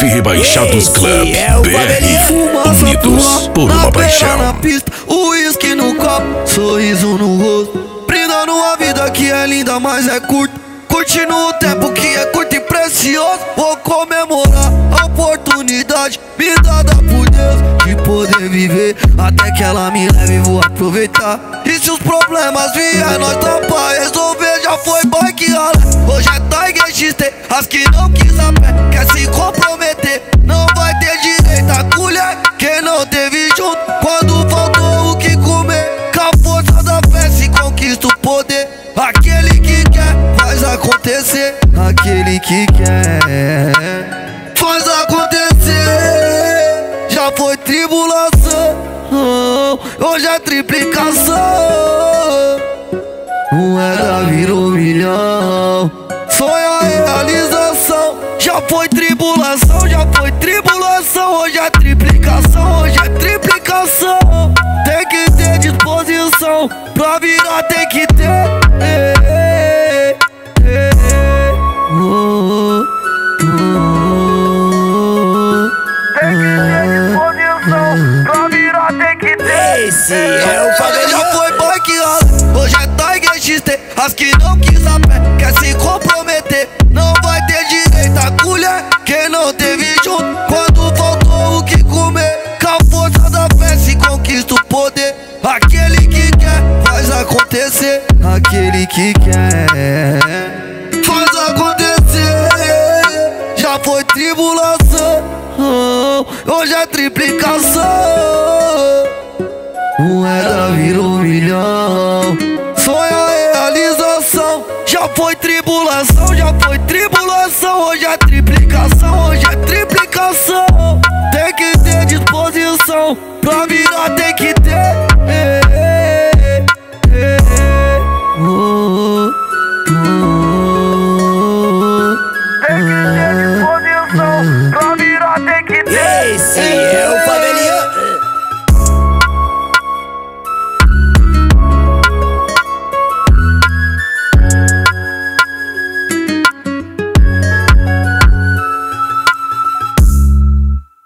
Recife Rebaixados Club BR, unidos por uma paixão. Na pista, uísque no copo, sorriso no rosto, brindando a vida que é linda, mas é curta, curtindo o tempo que é curto e precioso. Vou comemorar a oportunidade me dada por Deus de poder viver até que ela me leve, vou aproveitar. E se os problemas vier, nós tá pra resolver. Já foi bike rala, hoje é Tiger XT. As que não quis a pé, quer se comprometer, não vai ter direito a colher. Quem não teve junto, quando faltou o que comer, com a força da fé se conquista o poder. Aquele que quer, faz acontecer. Aquele que quer, faz acontecer. Já foi tribulação, hoje é triplicação. Moeda virou milhão, sonho a realização. Já foi tribulação, hoje é triplicação, hoje é triplicação. Tem que ter disposição, pra virar tem que ter. Tem que ter disposição, pra virar tem que ter. Esse é o Favelinha. Já foi bike rala, hoje é Tiger XT. As que não quis a pé, quer se comprometer, não vai ter direito a colher. Quem não teve junto, quando faltou o que comer, com a força da fé se conquista o poder. Aquele que quer, faz acontecer. Aquele que quer, faz acontecer. Já foi tribulação, hoje é triplicação. Moeda virou milhão, sonho a realização. Já foi tribulação, hoje é triplicação, hoje é triplicação.